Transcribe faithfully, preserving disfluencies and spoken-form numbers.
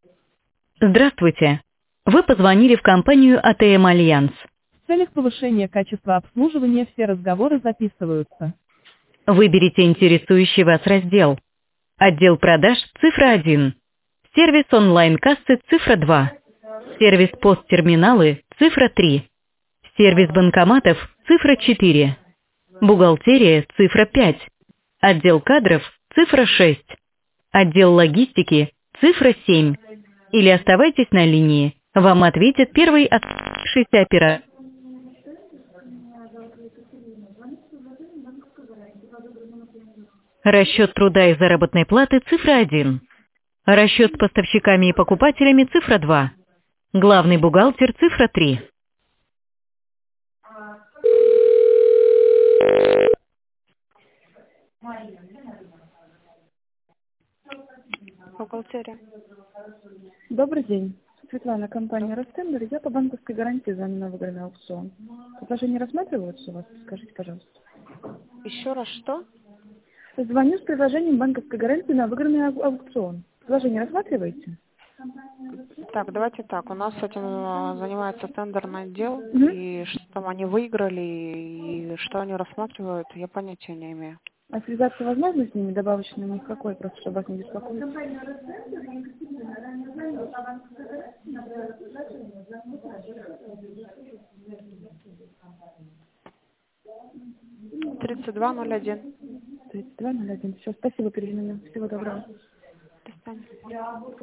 Здравствуйте. Вы позвонили в компанию А Т М Альянс. В целях повышения качества обслуживания все разговоры записываются. Выберите интересующий вас раздел. Отдел продаж цифра один. Сервис онлайн-кассы цифра два. Сервис посттерминалы цифра три. Сервис банкоматов цифра четыре. Бухгалтерия цифра пять. Отдел кадров цифра шесть. Отдел логистики цифра семь. Или оставайтесь на линии. Вам ответит первый открывшийся оператор. Расчет труда и заработной платы цифра один. Расчет с поставщиками и покупателями цифра два. Главный бухгалтер цифра три. Бухгалтерия. Добрый день. Светлана, компания «Ростендер». Я по банковской гарантии звоню на выигранный аукцион. Предложения рассматриваются у вас? Скажите, пожалуйста. Еще раз что? Звоню с предложением банковской гарантии на выигранный ау- аукцион. Предложение рассматриваете? Так, давайте так. У нас этим э, занимается тендерный отдел, Угу. и что там они выиграли, и что они рассматривают, я понятия не имею. А связаться возможно с ними? Добавочный у них какой, просто чтобы вас не беспокоить? тридцать два ноль один. тридцать два ноль один. Все, спасибо, перезвоню. Всего доброго. До свидания.